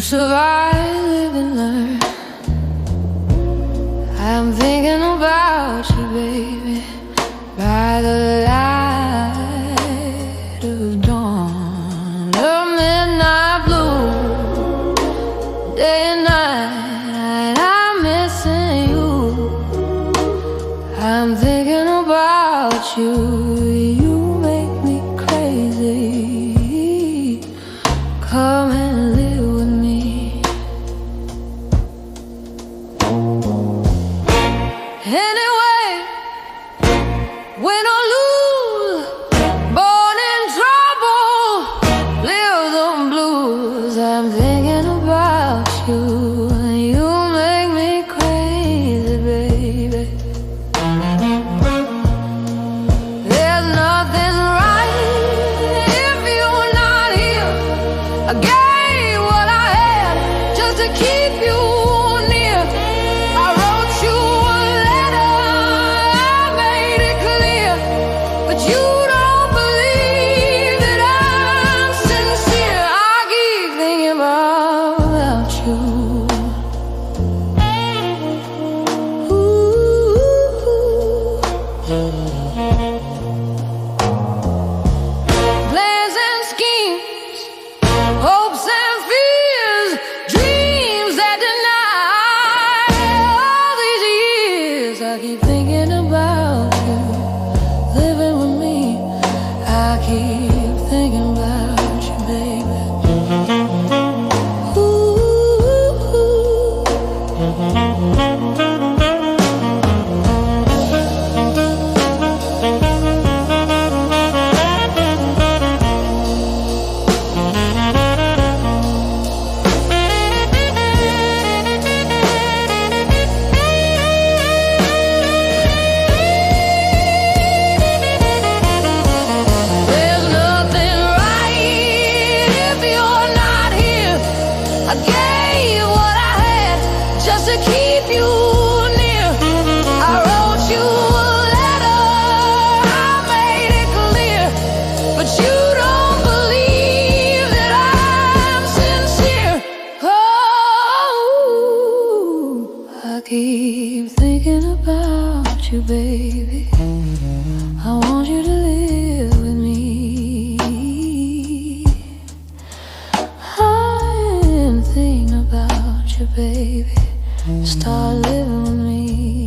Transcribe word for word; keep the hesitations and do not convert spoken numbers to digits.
survive, live and learn. I'm thinking about you, baby, by the light of dawn, the midnight blue, day and night, I'm missing you. I'm thinking about you. You make me crazy. Come and live with me. Anyway, win or lose, born in trouble, live the blues. I'm thinking about you. You make me crazy, baby. There's nothing right if you're not here. I gave what I had just to keep you near. I wrote you a letter, I made it clear, but you don't believe that I'm sincere. I keep thinking about you. Plans and schemes, hopes and fears, dreams that deny. All these years I keep thinking about you, living with me. I keep thinking about you, baby. There's nothing right if you're not here. I gave what I had just to keep you near. I wrote you a letter, I made it clear, but you don't believe that I'm sincere. Oh, I keep thinking about you, baby. I want you to live with me. I'm thinking about you, baby. Start living with me.